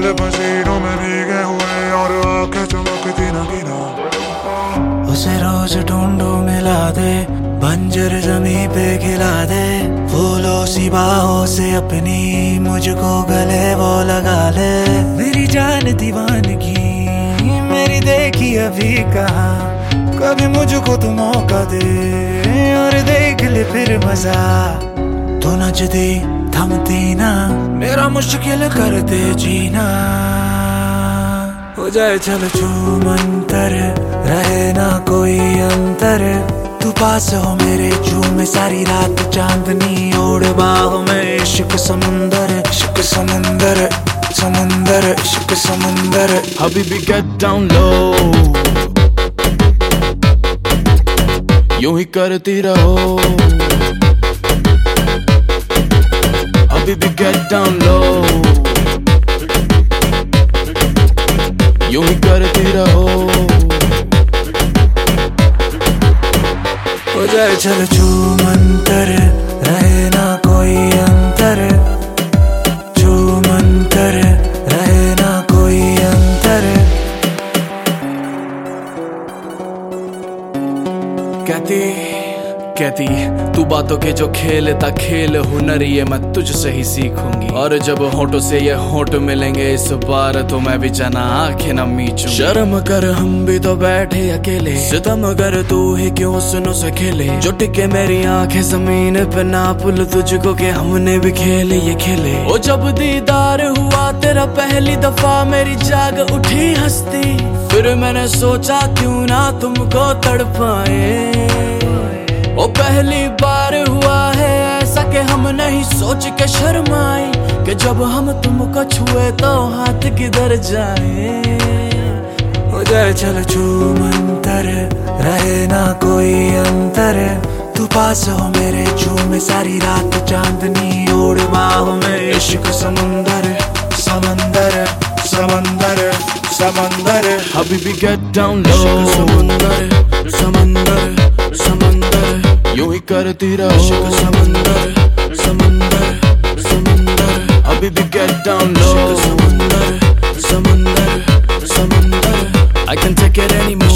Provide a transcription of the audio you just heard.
बादल पसीनों में भीगे हुए और आंखें चमकती नगीना। उसे रोज ढूंढू मिला दे, बंजर जमीन पे खिला दे, फूलों सी बाहों से अपनी मुझको गले वो लगा ले। मेरी जान दीवानगी मेरी देखी अभी कहाँ, कभी मुझको तू मौका दे और देख ले फिर मजा। तू नचदी थमती ना, मेरा मुश्किल कर दे जीना। हो जाए चल छूमंतर, रहे ना कोई अंतर, तू पास हो मेरे झूमे सारी रात चांदनी ओढ़ बाहों में। इश्क समुंदर, इश्क समुंदर, समुंदर, इश्क समुंदर। Habibi get down low, यूं ही करती रहो। Habibi get down low, यूं ही करती रहो। हो जाए चल छूमंतर, रहे ना कोई अंतर, छूमंतर, रहे ना कोई अंतर। कहती तू बातों के जो खेलता खेल हुनर ये मैं तुझसे ही सीखूंगी। और जब होठों से ये होठ मिलेंगे इस बार तो मैं भी जाना आंखें न मीचूंगी। शर्म कर हम भी तो बैठे अकेले, सितम कर तू ही क्यों सुनो से खेले। जो टिके मेरी आंखें जमीन पे ना पुल तुझको के हमने भी खेले ये खेले। ओ जब दीदार हुआ तेरा पहली दफा मेरी जाग उठी हस्ती, फिर मैंने सोचा क्यों ना तुमको तड़पाए। ओ पहली बार हुआ है ऐसा कि हम नहीं सोच के शर्माए, कि जब हम तुमको छुए तो हाथ किधर जाए। हो जाए चल छूमंतर, रहे ना कोई अंतर, तू पास हो मेरे झूमे सारी रात चांदनी ओढ़ बाहों में। इश्क समुंदर, समंदर, समंदर, समंदर। Habibi get down low, समुंदर, समंदर, समंदर, यूं ही करती रहो। समंदर, समंदर, समंदर। Habibi get down low, समंदर, समंदर, समंदर। I can't take it anymore.